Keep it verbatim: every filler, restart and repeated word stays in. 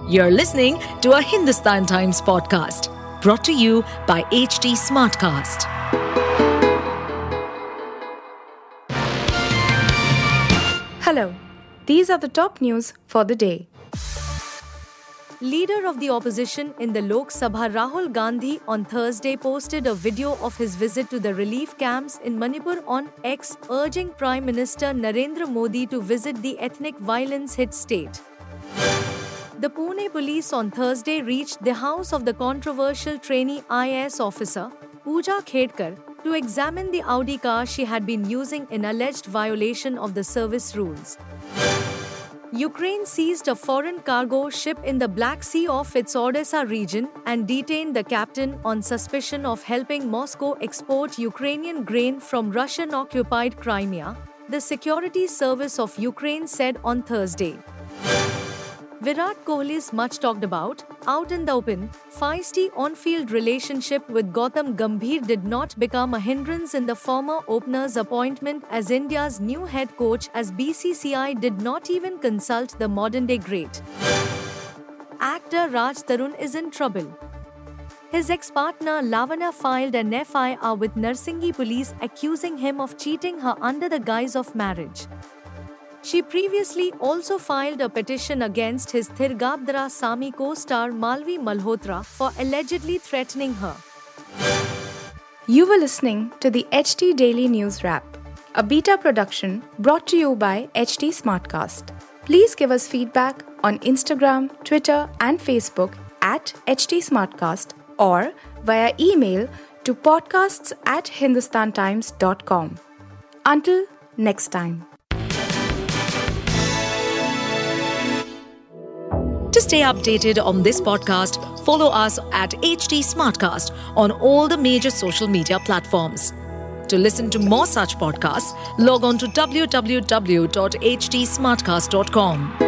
You're listening to a Hindustan Times podcast brought to you by H T Smartcast. Hello, these are the top news for the day. Leader of the opposition in the Lok Sabha Rahul Gandhi on Thursday posted a video of his visit to the relief camps in Manipur on X, urging Prime Minister Narendra Modi to visit the ethnic violence-hit state. The Pune police on Thursday reached the house of the controversial trainee I A S officer, Pooja Khedkar, to examine the Audi car she had been using in alleged violation of the service rules. Ukraine seized a foreign cargo ship in the Black Sea off its Odessa region and detained the captain on suspicion of helping Moscow export Ukrainian grain from Russian-occupied Crimea, the Security Service of Ukraine said on Thursday. Virat Kohli's much talked about, out in the open, feisty on-field relationship with Gautam Gambhir did not become a hindrance in the former opener's appointment as India's new head coach, as B C C I did not even consult the modern-day great. Actor Raj Tarun is in trouble. His ex-partner Lavanya filed an F I R with Narsingi police accusing him of cheating her under the guise of marriage. She previously also filed a petition against his Thirgabdara Sami co-star Malvi Malhotra for allegedly threatening her. You were listening to the H T Daily News Wrap, a beta production brought to you by H T Smartcast. Please give us feedback on Instagram, Twitter and Facebook at H T Smartcast or via email to podcasts at hindustantimes dot com. Until next time. To stay updated on this podcast, follow us at H T Smartcast on all the major social media platforms. To listen to more such podcasts, log on to w w w dot h t smartcast dot com.